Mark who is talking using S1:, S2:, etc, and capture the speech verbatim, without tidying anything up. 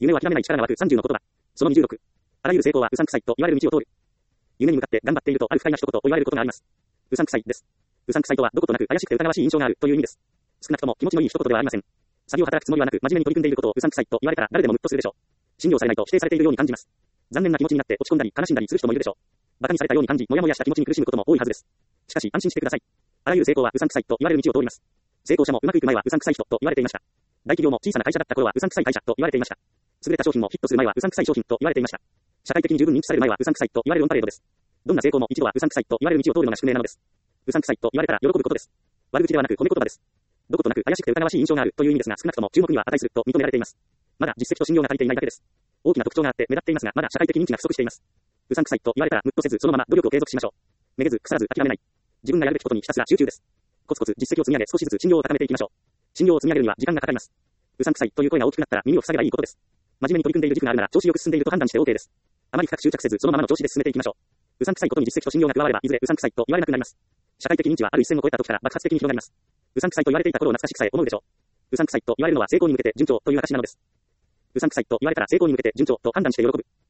S1: 夢を諦めない力が湧くさんじゅうの言葉。そのにじゅうろく。あらゆる成功はうさんくさいと言われる道を通る。夢に向かって頑張っているとある不快な一言を言われることがあります。うさんくさいです。うさんくさいとはどことなく怪しくて疑わしい印象があるという意味です。少なくとも気持ちのいい一言ではありません。作業を働くつもりはなく真面目に取り組んでいることをうさんくさいと言われたら誰でもムッとするでしょう。信用されないと否定されているように感じます。残念な気持ちになって落ち込んだり悲しんだりする人もいるでしょう。馬鹿にされたように感じ、もやもやした気持ちに苦しむことも多いはずです。しかし安心してください。あらゆる成功はうさんくさいと言われる道を通ります。成功者もうまくいく前はうさんくさい人と言われていました。大企業も小さな会社だった頃はうさんくさい会社と言われていました。優れた商品もヒットする前はうさんくさい商品と言われていました。社会的に十分認知される前はうさんくさいと言われるオンパレードです。どんな成功も一度はうさんくさいと言われる道を通るのが宿命なのです。うさんくさいと言われたら喜ぶことです。悪口ではなく褒め言葉です。どことなく怪しくて疑わしい印象があるという意味ですが、少なくとも注目には値すると認められています。まだ実績と信用が足りていないだけです。大きな特徴があって目立っていますが、まだ社会的認知が不足しています。うさんくさいと言われたらムッとせず、そのまま努力を継続しましょう。めげず腐らず諦めない。自分がやるべきことにひたすら集中です。コツコツ実績を積み上げ、少しずつ信用を高めていきましょう。信用を積み上げるには時間がかかります。うさんくさいという声が大きくなったら耳を塞げばいいことです。真面目に取り組んでいる軸があるなら調子よく進んでいると判断して OK です。あまり深く執着せず、そのままの調子で進めていきましょう。うさんくさいことに実績と信用が加われば、いずれうさんくさいと言われなくなります。社会的認知はある一線を越えた時から爆発的に広がります。うさんくさいと言われていた頃を懐かしくさえ思うでしょう。うさんくさいと言われるのは成功に向けて順調という証なのです。うさんくさいと言われたら成功に向けて順調と判断して喜ぶ。